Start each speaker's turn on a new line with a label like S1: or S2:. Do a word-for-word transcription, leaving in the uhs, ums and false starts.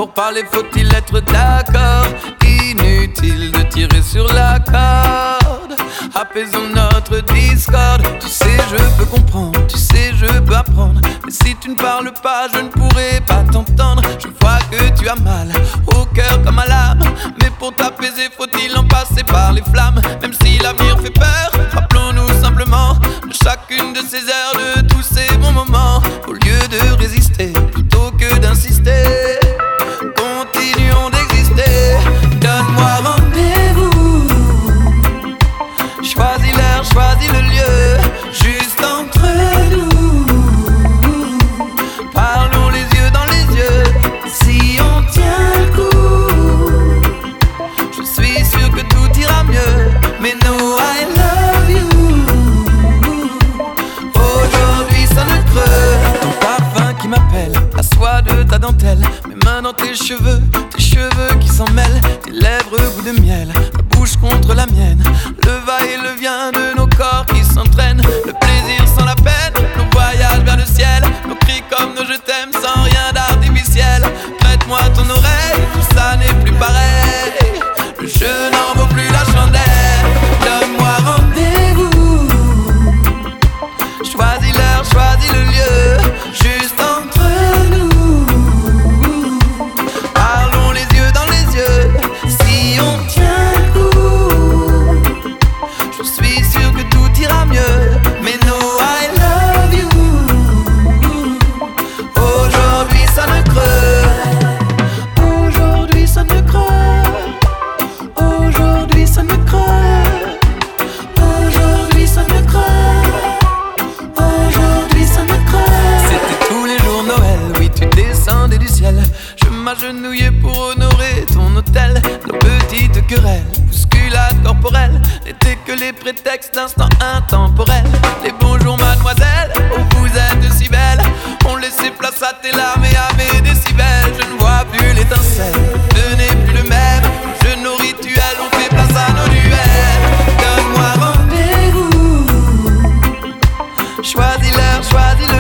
S1: Pour parler faut-il être d'accord? Inutile de tirer sur la corde. Apaisons notre discorde. Tu sais je peux comprendre, tu sais je peux apprendre. Mais si tu ne parles pas je ne pourrai pas t'entendre. Je vois que tu as mal au cœur comme à l'âme. Mais pour t'apaiser faut-il en passer par les flammes? Même si l'avenir fait peur, rappelons-nous simplement de chacune de ces heures, de tous ces bons moments. Au lieu de résister, plutôt que d'insister, continuons d'exister. Donne-moi rendez-vous. Choisis l'heure, choisis le lieu, juste entre nous. Parlons les yeux dans les yeux. Si on tient le coup, je suis sûr que tout ira mieux. Mais no, I love you. Aujourd'hui ça ne creuse. Ton parfum qui m'appelle, la soie de ta dentelle, mes mains dans tes cheveux, tes cheveux qui s'en mêlent, tes lèvres goût de miel, ta bouche contre la mienne, le va-et-le-vient de nos corps qui s'entraînent, le plaisir sans la peine, nos voyages vers le ciel, nos cris comme nos je t'aime sans rien d'artificiel. Prête-moi ton oreille, tout ça n'est plus pareil, le jeu n'en vaut plus la chandelle. Donne-moi rendez-vous. Choisis l'heure, choisis le lieu, juste entre nous. Parlons les yeux dans les yeux. Si on tient le coup, je suis sûr que tout ira mieux. Mais no, I love you. Aujourd'hui ça ne creuse. Aujourd'hui ça ne creuse. Aujourd'hui ça ne creuse. Aujourd'hui ça ne creuse. Aujourd'hui ça me creuse. C'était tous les jours Noël, oui tu descendais du ciel. Je m'agenouillais pour honorer ton hôtel. Nos petites querelles, bousculades corporelles, n'étaient que les prétextes d'instants intemporels. Les bonjours mademoiselle, oh vous êtes si belle, ont laissé place à tes larmes et à mes décibels. Je ne vois plus l'étincelle, ce n'est plus le même. Je nos rituels, on fait place à nos duels. Donne-moi rendez-vous. Choisis l'heure, choisis